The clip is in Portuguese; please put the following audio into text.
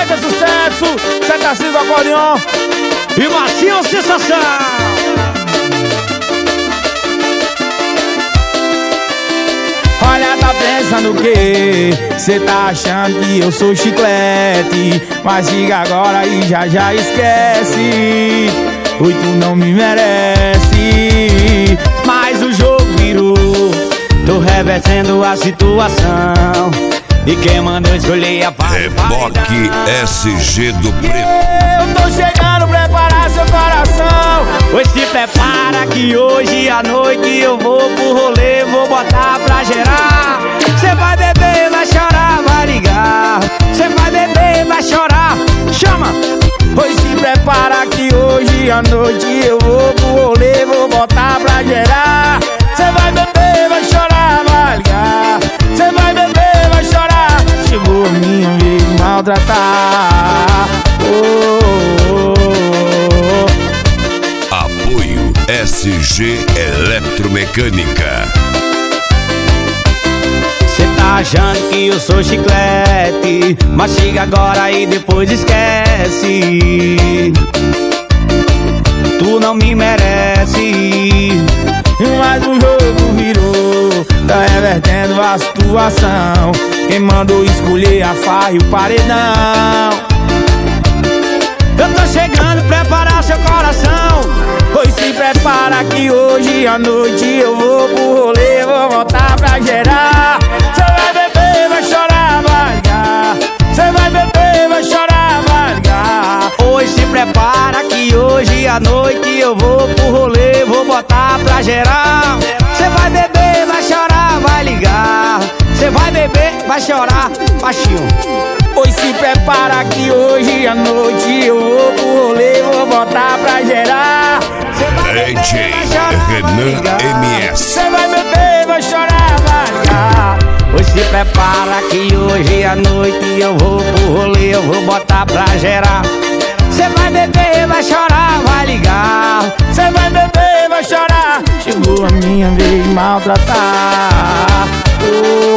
vai ter sucesso. Cê tá assim do acordeon E Marcinho sensação. Olha, tá pensando o quê? Cê tá achando que eu sou chiclete, mas diga agora e já esquece. Oi, tu não me merece. Mas o jogo virou, tô revertendo a situação. E quem mandou escolher a paz? Reboque SG do Preto. Eu tô chegando, preparar seu coração. Pois se prepara que hoje à noite eu vou pro rolê, vou botar pra gerar. Cê vai beber, vai chorar, vai ligar. Cê vai beber, vai chorar, chama. Pois se prepara que hoje à noite eu vou pro rolê, vou botar pra gerar. Cê vai beber, vai chorar, vai ligar. Cê vai beber, vai chorar. Chegou a minha vez de maltratar. Apoio SG Eletromecânica. Cê tá achando que eu sou chiclete, mastiga agora e depois esquece. Tu não me merece. Mas o jogo virou, tá revertendo a situação. Quem mandou escolher a farra e o paredão? Eu tô chegando, preparar seu coração. Pois se prepara que hoje à noite eu vou pro rolê, vou voltar pra gerar. Cê vai beber, vai chorar, vai ligar. Cê vai beber, vai chorar, vai ligar. Pois se prepara que hoje à noite eu vou pro rolê, vou botar pra gerar. Cê vai beber, vai chorar, vai ligar. Cê vai beber, vai chorar, baixinho. Pois se prepara que hoje à noite eu vou pro rolê, vou botar pra gerar. Cê vai beber, DJ vai chorar, vai Renan ligar. MS. Cê vai beber, vai chorar, vai ligar. Pois se prepara que hoje à noite eu vou pro rolê, eu vou botar pra gerar. Cê vai beber, vai chorar, vai ligar. Cê vai beber, vai chorar. Chegou a minha vez de maltratar.